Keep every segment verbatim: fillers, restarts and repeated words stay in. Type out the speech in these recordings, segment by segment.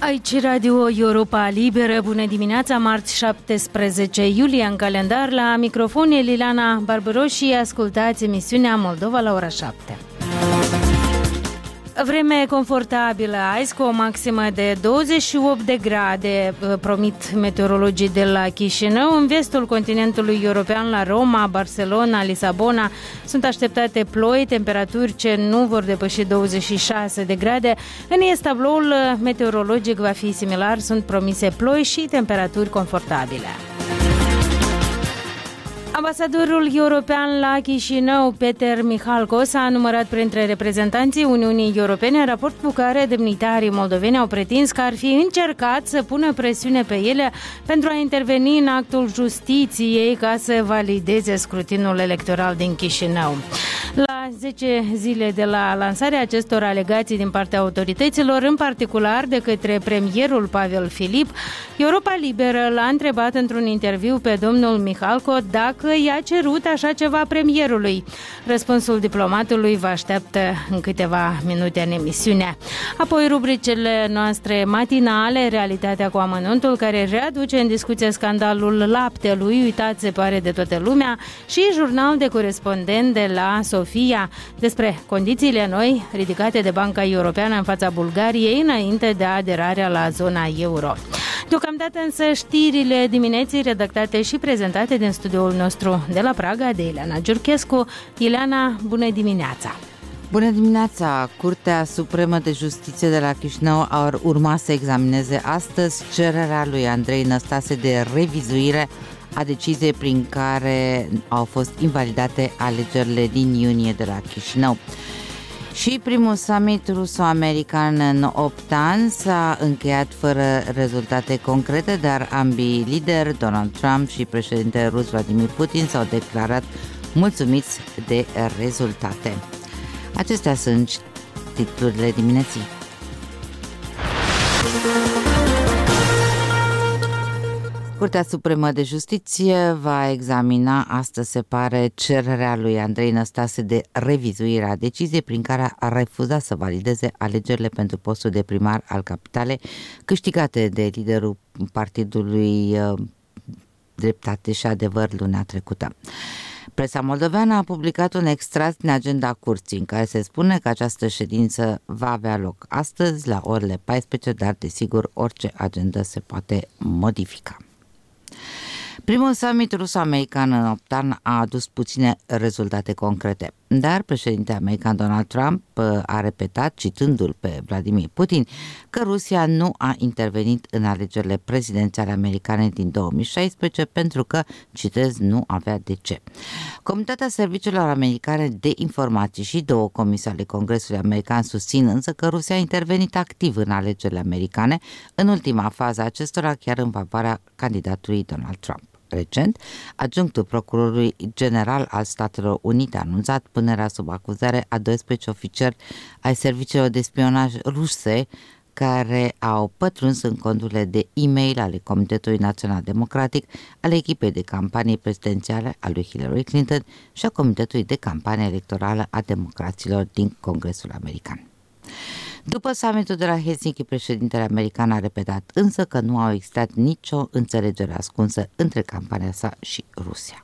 Aici Radio Europa Liberă, bună dimineața, marți șaptesprezece iulie în calendar, la microfon e Liliana Barbaros și ascultați emisiunea Moldova la ora șapte. Vreme confortabilă azi, cu o maximă de douăzeci și opt de grade, promit meteorologii de la Chișinău. În vestul continentului european, la Roma, Barcelona, Lisabona, sunt așteptate ploi, temperaturi ce nu vor depăși douăzeci și șase de grade. În est, tabloul meteorologic va fi similar, sunt promise ploi și temperaturi confortabile. Ambasadorul european la Chișinău, Peter Mihalko, s-a numărat printre reprezentanții Uniunii Europene, în raport cu care demnitarii moldoveni au pretins că ar fi încercat să pună presiune pe ele pentru a interveni în actul justiției ca să valideze scrutinul electoral din Chișinău. La zece zile de la lansarea acestor alegații din partea autorităților, în particular de către premierul Pavel Filip, Europa Liberă l-a întrebat într-un interviu pe domnul Mihalko dacă i-a cerut așa ceva premierului. Răspunsul diplomatului vă așteaptă în câteva minute în emisiune. Apoi rubricele noastre matinale, Realitatea cu amănuntul, care readuce în discuție scandalul laptelui, uitat se pare de toată lumea, și jurnal de corespondent de la Sofia despre condițiile noi ridicate de Banca Europeană în fața Bulgariei înainte de aderarea la zona euro. Deocamdată însă știrile dimineții redactate și prezentate din studioul nostru de la Praga de Ileana Giurchescu. Ileana, bună dimineața! Bună dimineața! Curtea Supremă de Justiție de la Chișinău ar urma să examineze astăzi cererea lui Andrei Năstase de revizuire a deciziei prin care au fost invalidate alegerile din iunie de la Chișinău. Și primul summit ruso-american în opt ani s-a încheiat fără rezultate concrete, dar ambii lideri, Donald Trump și președintele rus Vladimir Putin, s-au declarat mulțumiți de rezultate. Acestea sunt titlurile dimineții. Curtea Supremă de Justiție va examina astăzi, se pare, cererea lui Andrei Năstase de revizuire a deciziei prin care a refuzat să valideze alegerile pentru postul de primar al capitalei, câștigate de liderul partidului Dreptate și Adevăr luna trecută. Presa moldoveană a publicat un extras din agenda curții, în care se spune că această ședință va avea loc astăzi la orele paisprezece, dar desigur orice agenda se poate modifica. Primul summit ruso-american în opt ani a adus puține rezultate concrete, dar președintele american Donald Trump a repetat, citându-l pe Vladimir Putin, că Rusia nu a intervenit în alegerile prezidențiale americane din două mii șaisprezece pentru că, citez, nu avea de ce. Comunitatea Serviciilor Americane de Informații și două comisii ale Congresului American susțin însă că Rusia a intervenit activ în alegerile americane, în ultima fază acestora chiar în favoarea candidatului Donald Trump. Recent, adjunctul procurorului general al Statelor Unite a anunțat punerea sub acuzare a doisprezece ofițeri ai serviciilor de spionaj ruse care au pătruns în conturile de e-mail ale Comitetului Național Democratic, ale echipei de campanie prezidențiale a lui Hillary Clinton și a Comitetului de Campanie Electorală a Democraților din Congresul American. După summitul de la Helsinki, președintele american a repetat însă că nu a existat nicio înțelegere ascunsă între campania sa și Rusia.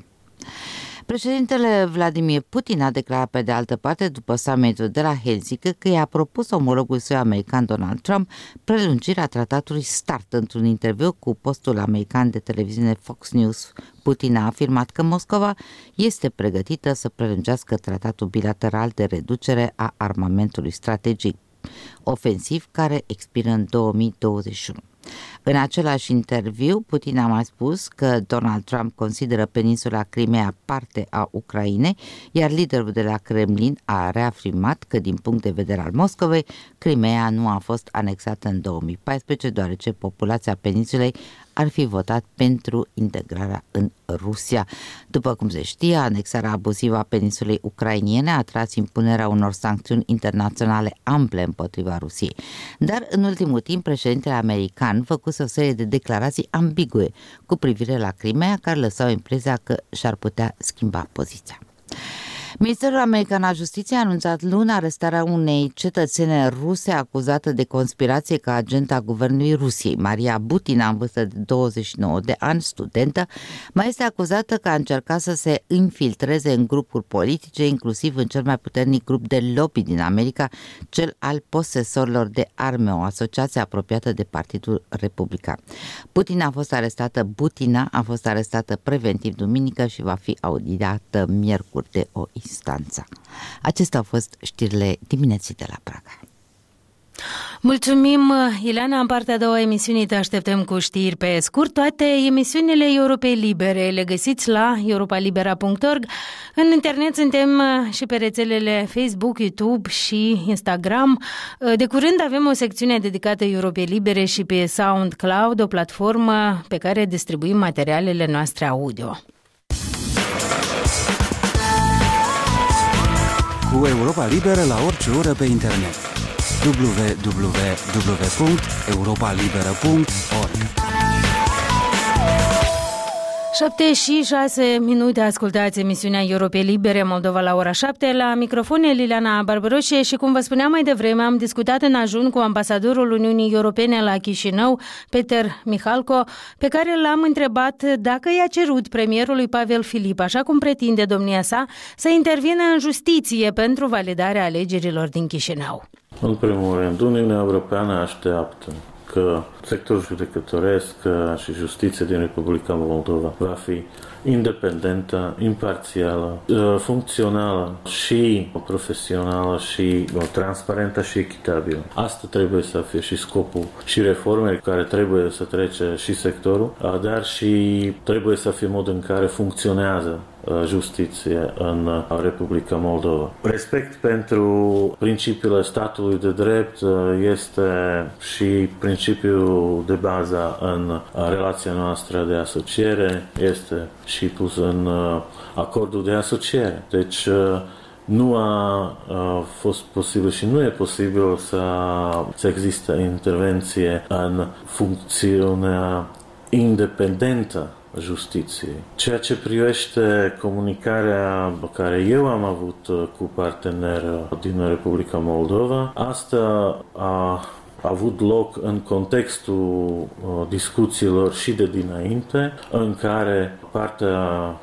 Președintele Vladimir Putin a declarat pe de altă parte, după summitul de la Helsinki, că i-a propus omologului său american Donald Trump prelungirea tratatului START. Într-un interviu cu postul american de televiziune Fox News, Putin a afirmat că Moscova este pregătită să prelungească tratatul bilateral de reducere a armamentului strategic ofensiv care expiră în două mii douăzeci și unu. În același interviu, Putin a mai spus că Donald Trump consideră peninsula Crimea parte a Ucrainei, iar liderul de la Kremlin a reafirmat că, din punct de vedere al Moscovei, Crimea nu a fost anexată în două mii paisprezece, deoarece populația peninsulei ar fi votat pentru integrarea în Rusia. După cum se știe, anexarea abuzivă a peninsulei ucrainiene a tras impunerea unor sancțiuni internaționale ample împotriva Rusiei. Dar, în ultimul timp, președintele american făcuse o serie de declarații ambigue cu privire la Crimea, care lăsau impresia că și-ar putea schimba poziția. Ministerul American al Justiției a anunțat luni arestarea unei cetățene ruse acuzată de conspirație ca agent a guvernului Rusiei. Maria Butina, în vârstă de douăzeci și nouă de ani, studentă, mai este acuzată că a încercat să se infiltreze în grupuri politice, inclusiv în cel mai puternic grup de lobby din America, cel al posesorilor de arme, o asociație apropiată de Partidul Republican. Butina a fost arestată, Butina a fost arestată preventiv duminică și va fi auditată miercuri de o instanță. Acestea au fost știrile dimineții de la Praga. Mulțumim, Ileana. În partea a doua emisiunii te așteptăm cu știri pe scurt. Toate emisiunile Europei Libere le găsiți la europa libera punct org. În internet suntem și pe rețelele Facebook, YouTube și Instagram. De curând avem o secțiune dedicată Europei Libere și pe SoundCloud, o platformă pe care distribuim materialele noastre audio. Cu Europa Liberă la orice oră pe internet. w w w punct europa liberă punct org. șapte și șase minute, ascultați emisiunea Europei Libere, Moldova la ora șapte. La microfon e Liliana Barbaroșie și, cum vă spuneam mai devreme, am discutat în ajun cu ambasadorul Uniunii Europene la Chișinău, Peter Mihalko, pe care l-am întrebat dacă i-a cerut premierului Pavel Filip, așa cum pretinde domnia sa, să intervină în justiție pentru validarea alegerilor din Chișinău. În primul rând, Uniunea Europeană așteaptă că sectorul judecătoresc și justiția din Republica Moldova va fi independentă, imparțială, funcțională și profesională și transparentă și echitabilă. Asta trebuie să fie și scopul și reformele care trebuie să trece și sectorul, dar și trebuie să fie modul în care funcționează justiție în Republica Moldova. Respect pentru principiile statului de drept este și principiul de bază în relația noastră de asociere, este și pus în acordul de asociere. Deci nu a fost posibil și nu e posibil să, să existe intervenție în funcțiunea independentă justiției. Ceea ce privește comunicarea pe care eu am avut cu parteneri din Republica Moldova, asta a avut loc în contextul discuțiilor și de dinainte, în care partea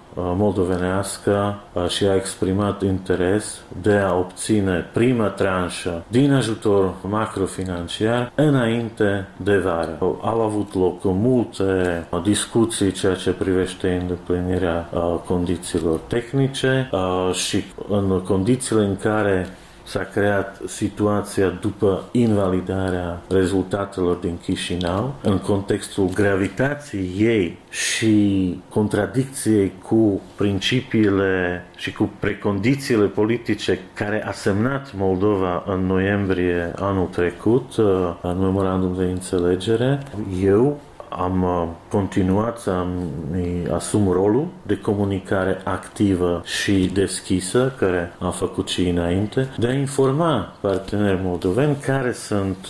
moldovenească și-a exprimat interes de a obține prima tranșă din ajutor macrofinanciar înainte de vară. Au avut loc multe discuții ceea ce privește îndeplinirea condițiilor tehnice și în condițiile în care s-a creat situația după invalidarea rezultatelor din Chișinău, în contextul gravității ei și contradicției cu principiile și cu precondițiile politice care a semnat Moldova în noiembrie anul trecut, în memorandum de înțelegere. Eu am continuat să-mi asum rolul de comunicare activă și deschisă, care am făcut și înainte, de a informa partenerii moldoveni care sunt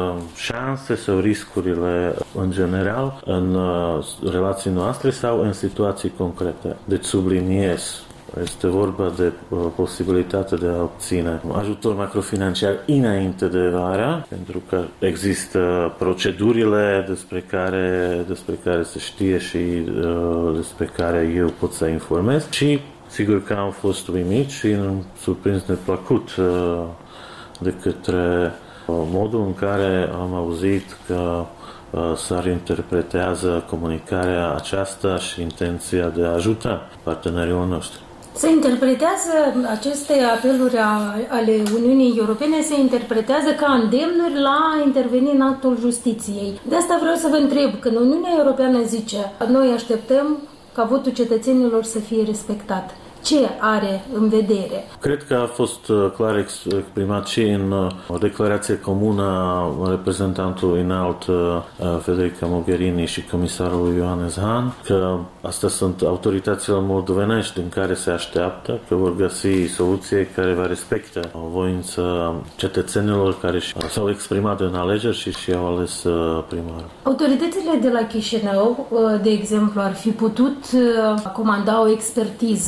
șanse sau riscurile în general în relații noastre sau în situații concrete. Deci subliniez, este vorba de uh, posibilitatea de a obține ajutor macrofinanciar înainte de vara, pentru că există procedurile despre care, despre care se știe și uh, despre care eu pot să informez și sigur că am fost uimit și surprins neplăcut uh, de către uh, modul în care am auzit că uh, s-ar interpretează comunicarea aceasta și intenția de a ajuta partenerii noștri. Se interpretează aceste apeluri ale Uniunii Europene, se interpretează ca îndemnuri la a interveni în actul justiției. De asta vreau să vă întreb, când Uniunea Europeană zice noi așteptăm ca votul cetățenilor să fie respectat, ce are în vedere? Cred că a fost clar exprimat și în o declarație comună a reprezentantului înalt Federica Mogherini și comisarului Johannes Hahn, că astea sunt autoritățile moldovenești din care se așteaptă că vor găsi soluție care va respecta voința cetățenilor care s-au exprimat în alegeri și și-au ales primarul. Autoritățile de la Chișinău, de exemplu, ar fi putut comanda o expertiză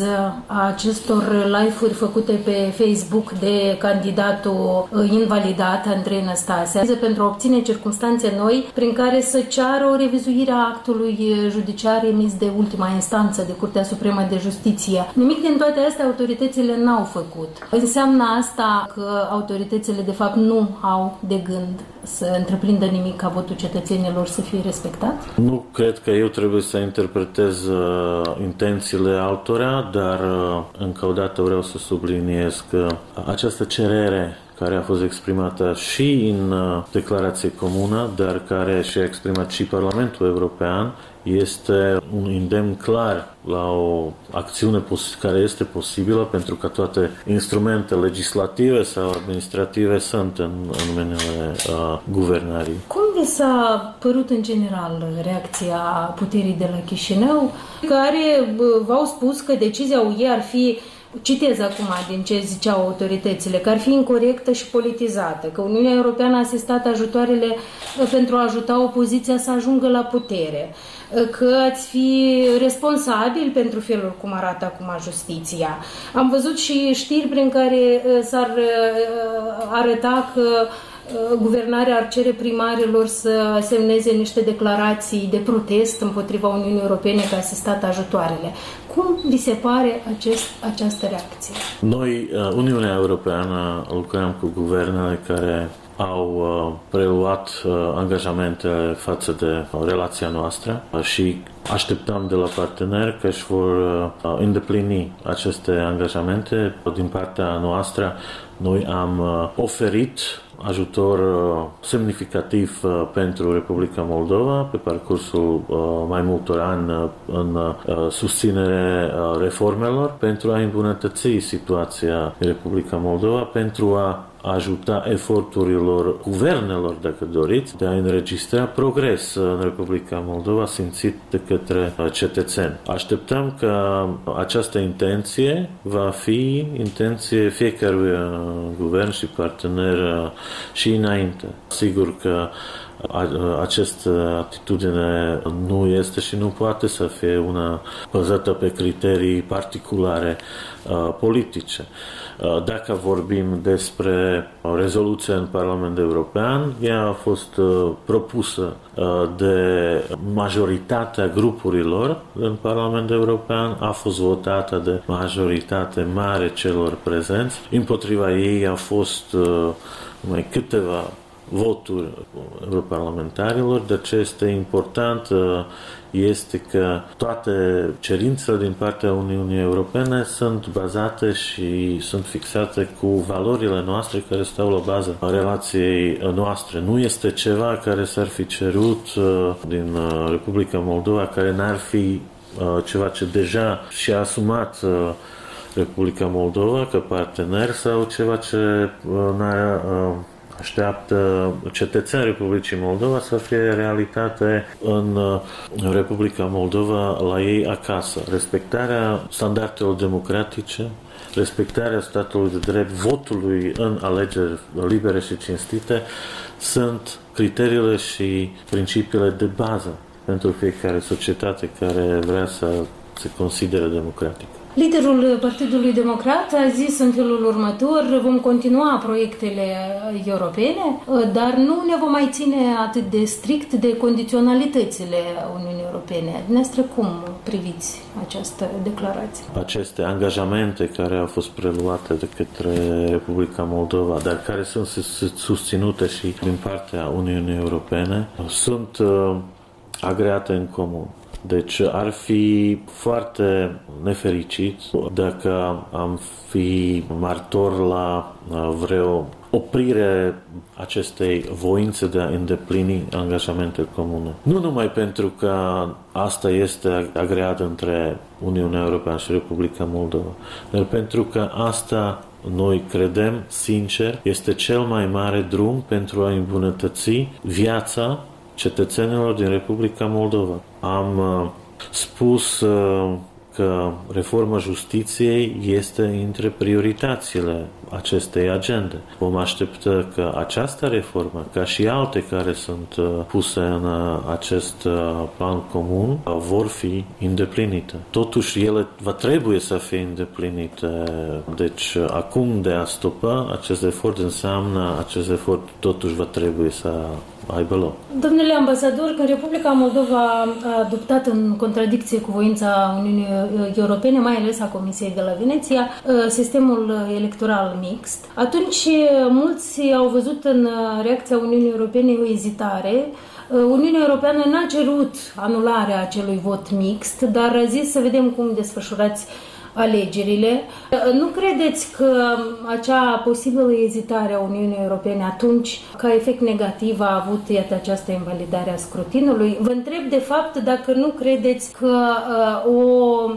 a acestor live-uri făcute pe Facebook de candidatul invalidat Andrei Năstase pentru a obține circumstanțe noi prin care să ceară o revizuire a actului judiciar emis de ultima instanță, de Curtea Supremă de Justiție. Nimic din toate astea autoritățile n-au făcut. Înseamnă asta că autoritățile de fapt nu au de gând să întreprindă nimic ca votul cetățenilor să fie respectat? Nu cred că eu trebuie să interpretez uh, intențiile altora, dar uh, încă o dată vreau să subliniez că această cerere care a fost exprimată și în uh, declarație comună, dar care și-a exprimat și Parlamentul European, este un îndemn clar la o acțiune care este posibilă pentru că toate instrumente legislative sau administrative sunt în, în mâinile uh, guvernării. Cum vi s-a părut în general reacția puterii de la Chișinău, care v-au spus că decizia U E ar fi, citez acum din ce ziceau autoritățile, că ar fi incorectă și politizată, că Uniunea Europeană a asistat ajutoarele pentru a ajuta opoziția să ajungă la putere, că ați fi responsabil pentru felul cum arată acum justiția. Am văzut și știri prin care s-ar arăta că guvernarea ar cere primarilor să semneze niște declarații de protest împotriva Uniunii Europene că a asistat ajutoarele. Cum vi se pare acest, această reacție? Noi, Uniunea Europeană, lucrăm cu guvernele care au preluat angajamentele față de relația noastră și așteptăm de la parteneri că își vor îndeplini aceste angajamente. Din partea noastră, noi am oferit ajutor semnificativ pentru Republica Moldova pe parcursul mai multor ani în susținere reformelor pentru a îmbunătăți situația Republica Moldova, pentru a ajuta eforturilor guvernelor, dacă doriți, de a înregistra progres în Republica Moldova simțit de către cetățeni. Așteptăm că această intenție va fi intenție fiecărui guvern și partener și înainte. Sigur că această atitudine nu este și nu poate să fie una bazată pe criterii particulare uh, politice. Uh, dacă vorbim despre rezoluția în Parlamentul European, ea a fost uh, propusă uh, de majoritatea grupurilor în Parlamentul European, a fost votată de majoritate mare celor prezenți. Împotriva ei a fost uh, mai câteva voturi europarlamentarilor, de ce este important este că toate cerințele din partea Uniunii Europene sunt bazate și sunt fixate cu valorile noastre care stau la bază a relației noastre. Nu este ceva care s-ar fi cerut din Republica Moldova, care n-ar fi ceva ce deja și-a asumat Republica Moldova ca partener sau ceva ce n-ar așteaptă cetățenii Republicii Moldova să fie realitate în Republica Moldova la ei acasă. Respectarea standardelor democratice, respectarea statului de drept, votului în alegeri libere și cinstite sunt criteriile și principiile de bază pentru fiecare societate care vrea să se considere democratică. Liderul Partidului Democrat a zis în felul următor: vom continua proiectele europene, dar nu ne vom mai ține atât de strict de condiționalitățile Uniunii Europene. Dumneavoastră cum priviți această declarație? Aceste angajamente care au fost preluate de către Republica Moldova, dar care sunt susținute și din partea Uniunii Europene, sunt agreate în comun. Deci ar fi foarte nefericit dacă am fi martor la vreo oprire acestei voințe de a îndeplini angajamente comune. Nu numai pentru că asta este agreat între Uniunea Europeană și Republica Moldova, dar pentru că asta noi credem, sincer, este cel mai mare drum pentru a îmbunătăți viața cetățenilor din Republica Moldova. Am uh, spus uh, că reforma justiției este între prioritățile acestei agende. Vom aștepta că această reformă, ca și alte care sunt puse în acest plan comun, vor fi îndeplinite. Totuși, ele va trebui să fie îndeplinite. Deci, acum de a stopa acest efort înseamnă acest efort totuși va trebui să aibă loc. Domnule ambasador, când Republica Moldova a adoptat în contradicție cu voința Uniunii Europene, mai ales a Comisiei de la Veneția, sistemul electoral mixt, atunci mulți au văzut în reacția Uniunii Europene o ezitare. Uniunea Europeană n-a cerut anularea acelui vot mixt, dar a zis să vedem cum desfășurați alegerile. Nu credeți că acea posibilă ezitare a Uniunii Europene atunci, ca efect negativ, a avut iată această invalidare a scrutinului? Vă întreb de fapt dacă nu credeți că uh, o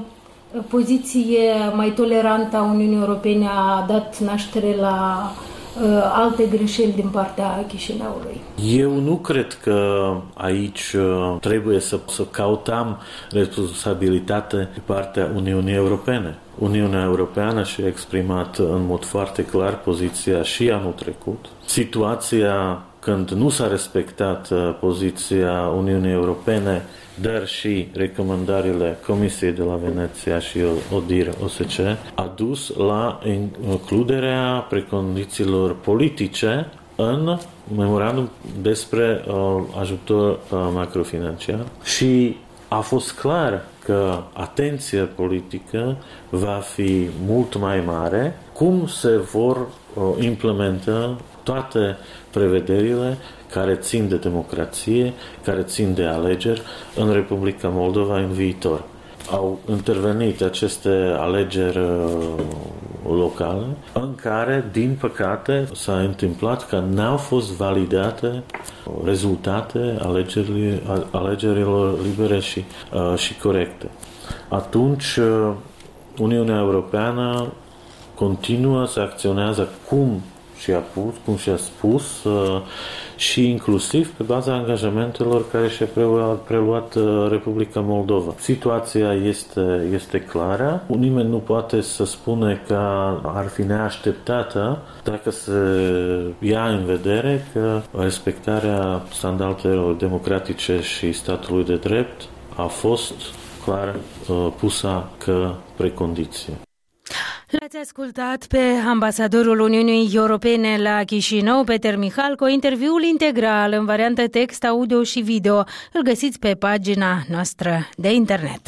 poziție mai tolerantă a Uniunii Europene a dat naștere la uh, alte greșeli din partea Chișinăului. Eu nu cred că aici uh, trebuie să, să cautăm responsabilitate de partea Uniunii Europene. Uniunea Europeană și-a exprimat în mod foarte clar poziția și anul trecut. Situația când nu s-a respectat poziția Uniunii Europene, dar și recomandările Comisiei de la Veneția și O D I R O S C a dus la includerea precondițiilor politice în memorandum despre uh, ajutor uh, macrofinanciar și a fost clar că atenția politică va fi mult mai mare cum se vor uh, implementa toate prevederile care țin de democrație, care țin de alegeri în Republica Moldova în viitor. Au intervenit aceste alegeri locale în care, din păcate, s-a întâmplat că n-au fost validate rezultate alegerilor libere și, și corecte. Atunci, Uniunea Europeană continuă să acționează cum și-a pus, cum și-a spus și inclusiv pe baza angajamentelor care și-a preluat, preluat Republica Moldova. Situația este, este clară. Nimeni nu poate să spune că ar fi neașteptată dacă se ia în vedere că respectarea standardelor democratice și statului de drept a fost clar pusă ca precondiție. L-ați ascultat pe ambasadorul Uniunii Europene la Chișinău, Peter Mihalco. Interviul integral în variantă text, audio și video îl găsiți pe pagina noastră de internet.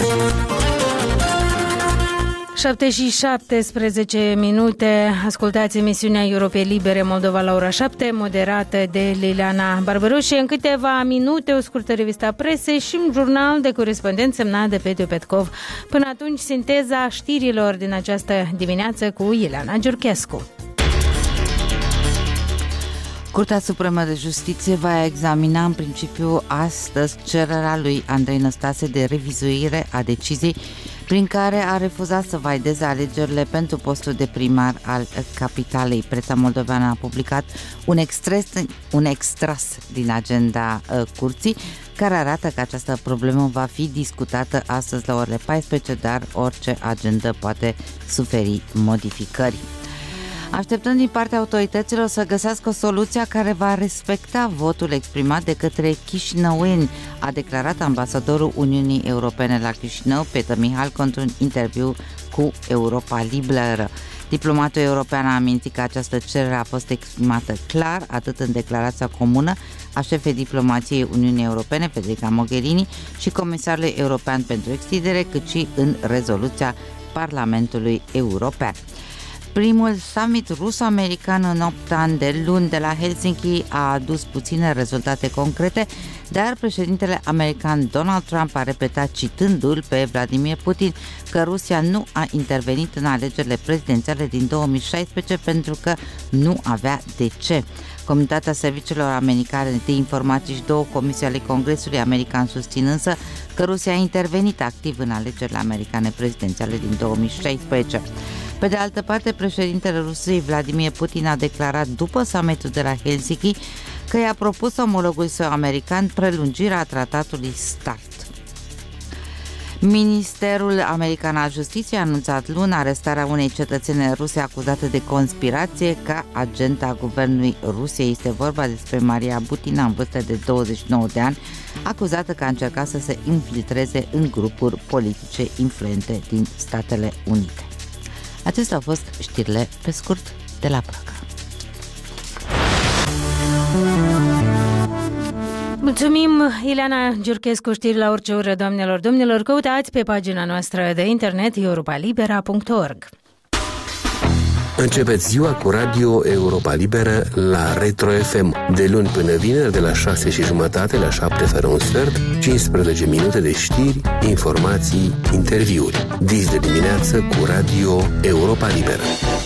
șapte și șaptesprezece minute, ascultați emisiunea Europei Libere Moldova la ora șapte, moderată de Liliana Barbaroș. În câteva minute o scurtă revista presei și un jurnal de corespondent semnat de Petiu Petkov. Până atunci, sinteza știrilor din această dimineață cu Ileana Giurchescu. Curtea Supremă de Justiție va examina în principiu astăzi cererea lui Andrei Năstase de revizuire a deciziei prin care a refuzat să valideze alegerile pentru postul de primar al capitalei. Presa moldoveană a publicat un extras, un extras din agenda uh, curții, care arată că această problemă va fi discutată astăzi la orele paisprezece, dar orice agendă poate suferi modificări. Așteptăm din partea autorităților să găsească o soluție care va respecta votul exprimat de către chișinăueni, a declarat ambasadorul Uniunii Europene la Chișinău, Peter Mihalco, într-un interviu cu Europa Liberă. Diplomatul european a amintit că această cerere a fost exprimată clar atât în declarația comună a șefei diplomației Uniunii Europene, Federica Mogherini, și Comisarului European pentru Extindere, cât și în rezoluția Parlamentului European. Primul summit ruso-american în opt ani de luni de la Helsinki a adus puține rezultate concrete, dar președintele american Donald Trump a repetat, citându-l pe Vladimir Putin, că Rusia nu a intervenit în alegerile prezidențiale din două mii șaisprezece pentru că nu avea de ce. Comunitatea Serviciilor Americane de Informații și două comisii ale Congresului American susțin însă că Rusia a intervenit activ în alegerile americane prezidențiale din două mii șaisprezece. Pe de altă parte, președintele Rusiei Vladimir Putin a declarat după summitul de la Helsinki că i-a propus omologului său american prelungirea tratatului START. Ministerul american al Justiției a anunțat luni arestarea unei cetățene ruse acuzate de conspirație ca agenta guvernului Rusiei. Este vorba despre Maria Butina, în vârstă de douăzeci și nouă de ani, acuzată că a încercat să se infiltreze în grupuri politice influente din Statele Unite. Acestea au fost știrile pe scurt de la Praga. Mulțumim, Ileana Giurchescu, știri la orice oră, doamnelor, domnilor. Căutați pe pagina noastră de internet europa libera punct org. Începeți ziua cu Radio Europa Liberă la Retro F M, de luni până vineri, de la șase și jumătate la șapte fără un sfert, cincisprezece minute de știri, informații, interviuri. Dis de dimineață cu Radio Europa Liberă.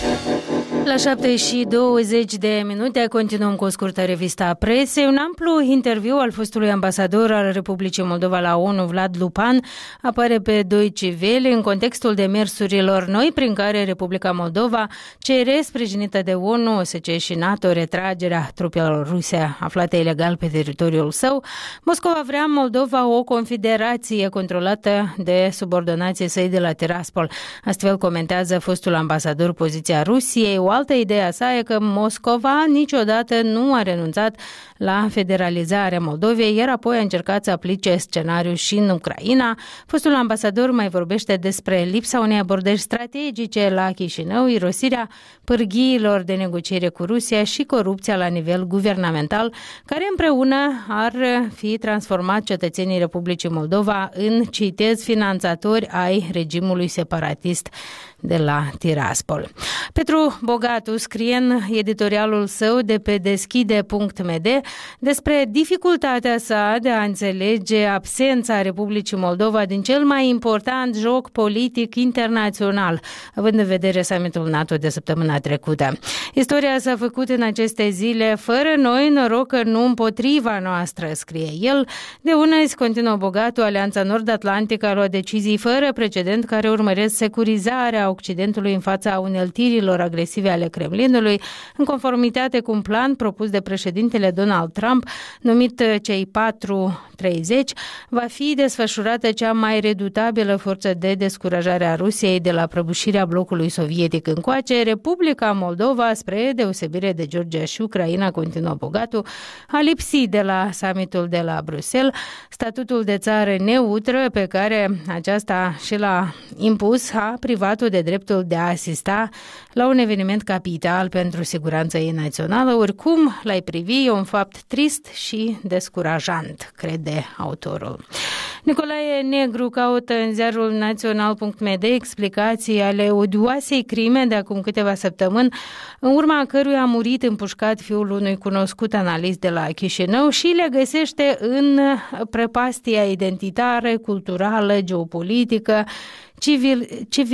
La șapte și douăzeci de minute continuăm cu o scurtă revistă a presei. Un amplu interviu al fostului ambasador al Republicii Moldova la ONU, Vlad Lupan, apare pe Deutsche Welle în contextul demersurilor noi prin care Republica Moldova cere, sprijinită de ONU, O S C E și NATO, retragerea trupelor ruse aflate ilegal pe teritoriul său. Moscova vrea în Moldova o confederație controlată de subordonații săi de la Tiraspol. Astfel comentează fostul ambasador poziția Rusiei. O altă idee a sa e că Moscova niciodată nu a renunțat la federalizarea Moldovei, iar apoi a încercat să aplice scenariul și în Ucraina. Fostul ambasador mai vorbește despre lipsa unei abordări strategice la Chișinău, irosirea pârghiilor de negociere cu Rusia și corupția la nivel guvernamental, care împreună ar fi transformat cetățenii Republicii Moldova în, citez, finanțatori ai regimului separatist de la Tiraspol. Petru Bogatu scrie în editorialul său de pe deschide punct m d despre dificultatea sa de a înțelege absența Republicii Moldova din cel mai important joc politic internațional, având în vedere summitul NATO de săptămâna trecută. Istoria s-a făcut în aceste zile fără noi, noroc că nu împotriva noastră, scrie el. De una zi, continuă Bogatu, Alianța Nord-Atlantică a luat decizii fără precedent care urmăresc securizarea Occidentului în fața uneltirilor agresive ale Kremlinului, în conformitate cu un plan propus de președintele Donald Trump, numit cei patru treizeci, va fi desfășurată cea mai redutabilă forță de descurajare a Rusiei de la prăbușirea blocului sovietic încoace. Republica Moldova, spre deosebire de Georgia și Ucraina, continuă Bogatu, a lipsit de la summitul de la Bruxelles. Statutul de țară neutră pe care aceasta și l-a impus a privat-o de dreptul de a asista la un eveniment capital pentru siguranța ei națională. Oricum, l-ai privi, e un fapt trist și descurajant, crede autorul. Nicolae Negru caută în ziarul național punct m d explicații ale odioasei crime de acum câteva săptămâni, în urma căruia a murit împușcat fiul unui cunoscut analist de la Chișinău, și le găsește în prăpastia identitară, culturală, geopolitică, civil,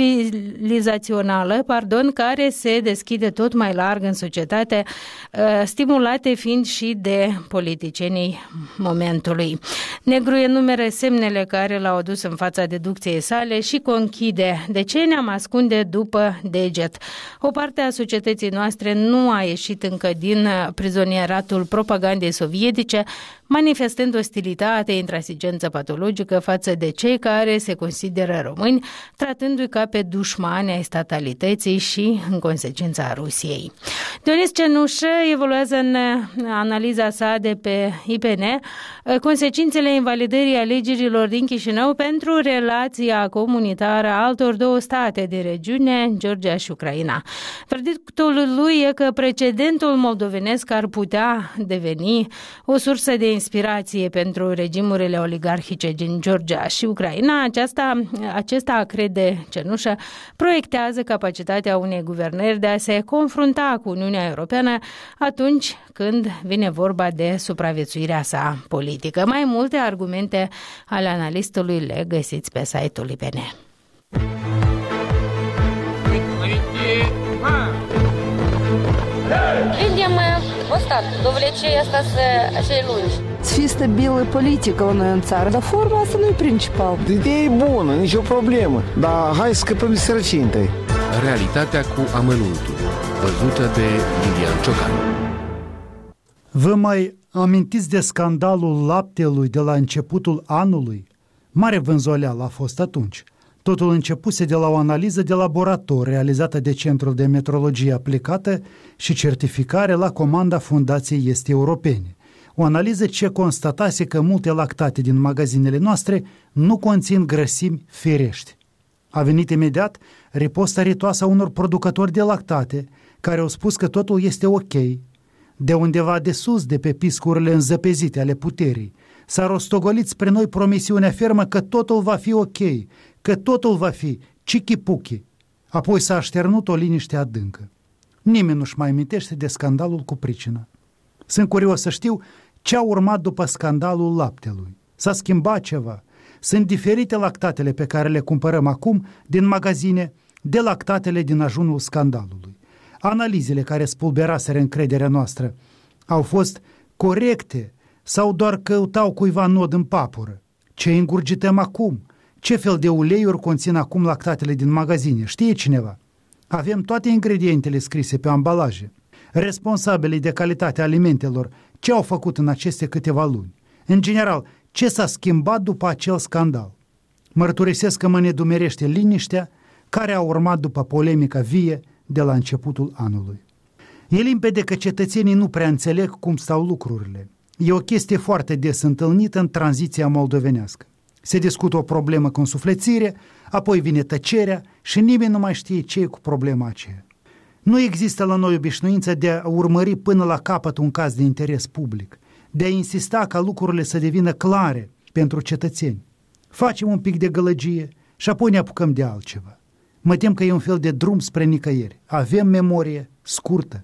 civilizațională, pardon, care se deschide tot mai larg în societate, stimulate fiind și de politicienii momentului. Negru enumeră semnele care l-au adus în fața deducției sale și conchide: de ce ne-am ascunde după deget? O parte a societății noastre nu a ieșit încă din prizonieratul propagandei sovietice, manifestând ostilitate, intransigență patologică față de cei care se consideră români, tratându-i ca pe dușmani ai statalității și, în consecința, a Rusiei. Dionis Cenușă evoluează în analiza sa de pe I P N consecințele invalidării alegerilor din Chișinău pentru relația comunitară a altor două state din regiune, Georgia și Ucraina. Verdictul lui e că precedentul moldovenesc ar putea deveni o sursă de inspirație pentru regimurile oligarhice din Georgia și Ucraina. Aceasta, acesta, crede Cenușă, proiectează capacitatea unei guvernări de a se confrunta cu Uniunea Europeană atunci când vine vorba de supraviețuirea sa politică. Mai multe argumente ale analistului le găsiți pe site-ul I P N. Видим ось довлече asta cei lungi. Să fie stabilă politică la noi în țară, dar forma asta nu e principal. Ideea e bună, nicio problemă, dar hai să scăpăm de sărăcie întâi. Realitatea cu amănuntul, văzută de Lilian Ciocan. Vă mai amintiți de scandalul laptelui de la începutul anului? Mare vânzoleală a fost atunci. Totul începuse de la o analiză de laborator realizată de Centrul de Metrologie Aplicată și certificare la comanda Fundației Est Europene. O analiză ce constatase că multe lactate din magazinele noastre nu conțin grăsimi firești. A venit imediat riposta ritoasă a unor producători de lactate, care au spus că totul este ok. De undeva de sus, de pe piscurile înzăpezite ale puterii, s-a rostogolit spre noi promisiunea fermă că totul va fi ok, că totul va fi chichi-puchi. Apoi s-a așternut o liniște adâncă. Nimeni nu-și mai amintește de scandalul cu pricina. Sunt curios să știu ce a urmat după scandalul laptelui. S-a schimbat ceva. Sunt diferite lactatele pe care le cumpărăm acum din magazine de lactatele din ajunul scandalului. Analizele care spulberaseră încrederea noastră au fost corecte sau doar căutau cuiva nod în papură? Ce îngurgităm acum? Ce fel de uleiuri conțin acum lactatele din magazine? Știe cineva? Avem toate ingredientele scrise pe ambalaje. Responsabilii de calitatea alimentelor, ce au făcut în aceste câteva luni? În general, ce s-a schimbat după acel scandal? Mărturisesc că mă nedumerește liniștea care a urmat după polemica vie de la începutul anului. E limpede că cetățenii nu prea înțeleg cum stau lucrurile. E o chestie foarte des întâlnită în tranziția moldovenească. Se discută o problemă cu însuflețire, apoi vine tăcerea și nimeni nu mai știe ce e cu problema aceea. Nu există la noi obișnuința de a urmări până la capăt un caz de interes public, de a insista ca lucrurile să devină clare pentru cetățeni. Facem un pic de gălăgie și apoi ne apucăm de altceva. Mă tem că e un fel de drum spre nicăieri. Avem memorie scurtă.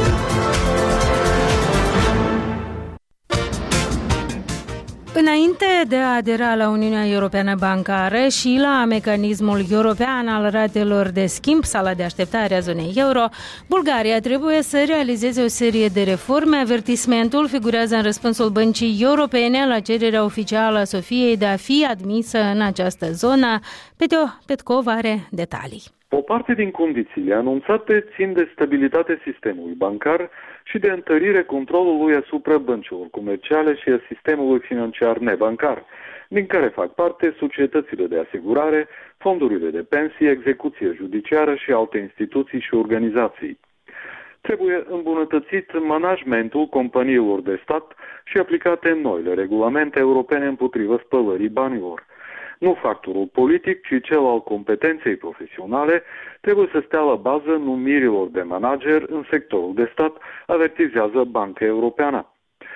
Înainte de a adera la Uniunea Europeană Bancară și la mecanismul european al ratelor de schimb, sala de așteptare a zonei euro, Bulgaria trebuie să realizeze o serie de reforme. Avertismentul figurează în răspunsul Băncii Europene la cererea oficială a Sofiei de a fi admisă în această zonă. Peteo Petkov are detalii. O parte din condițiile anunțate țin de stabilitatea sistemului bancar și de întărire controlului asupra băncilor comerciale și a sistemului financiar nebancar, din care fac parte societățile de asigurare, fondurile de pensii, execuție judiciară și alte instituții și organizații. Trebuie îmbunătățit managementul companiilor de stat și aplicate noile regulamente europene împotriva spălării banilor. Nu factorul politic, ci cel al competenței profesionale trebuie să stea la bază numirilor de manager în sectorul de stat, avertizează Banca Europeană.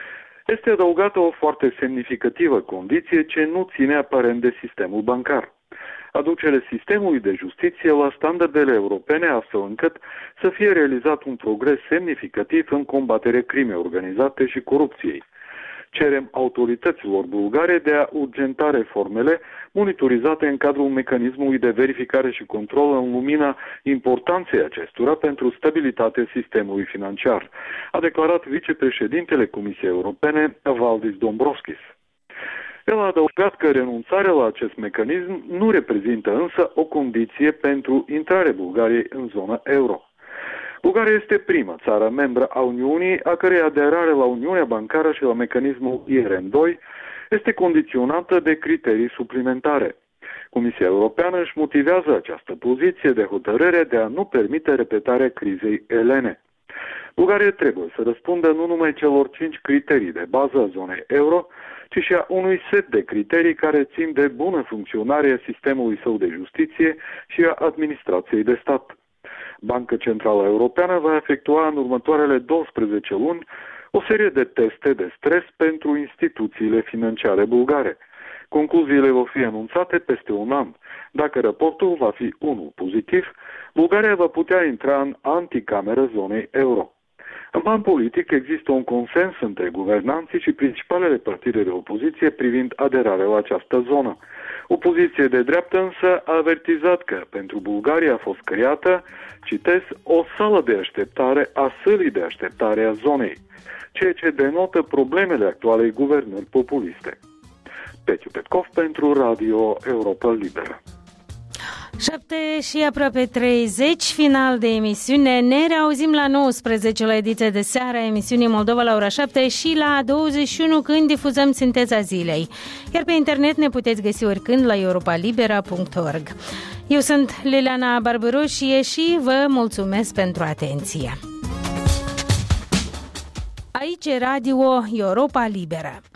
Este adăugată o foarte semnificativă condiție ce nu ține aparent de sistemul bancar: aducerea sistemului de justiție la standardele europene, astfel încât să fie realizat un progres semnificativ în combaterea crimei organizate și corupției. Cerem autorităților bulgare de a urgenta reformele monitorizate în cadrul mecanismului de verificare și control în lumina importanței acestora pentru stabilitatea sistemului financiar, a declarat vicepreședintele Comisiei Europene, Valdis Dombrovskis. El a adăugat că renunțarea la acest mecanism nu reprezintă însă o condiție pentru intrarea Bulgariei în zona euro. Bulgaria este prima țară membră a Uniunii, a cărei aderare la Uniunea Bancară și la mecanismul I R M doi este condiționată de criterii suplimentare. Comisia Europeană își motivează această poziție de hotărâre de a nu permite repetarea crizei elene. Bulgaria trebuie să răspundă nu numai celor cinci criterii de bază a zonei euro, ci și a unui set de criterii care țin de bună funcționare a sistemului său de justiție și a administrației de stat. Banca Centrală Europeană va efectua în următoarele douăsprezece luni o serie de teste de stres pentru instituțiile financiare bulgare. Concluziile vor fi anunțate peste un an. Dacă raportul va fi unul pozitiv, Bulgaria va putea intra în anticameră zonei euro. În plan politic există un consens între guvernanții și principalele partide de opoziție privind aderarea la această zonă. Opoziția de dreaptă însă a avertizat că pentru Bulgaria a fost creată, citez, o sală de așteptare a sălii de așteptare a zonei, ceea ce denotă problemele actualei guvernări populiste. Petiu Petkov pentru Radio Europa Liberă. șapte și aproape treizeci, final de emisiune. Ne reauzim la nouăsprezece la ediția de seară a emisiunii Moldova la ora șapte și la douăzeci și unu când difuzăm Sinteza Zilei. Iar pe internet ne puteți găsi oricând la europa libera punct org. Eu sunt Liliana Barbaroșie și vă mulțumesc pentru atenție. Aici e Radio Europa Liberă.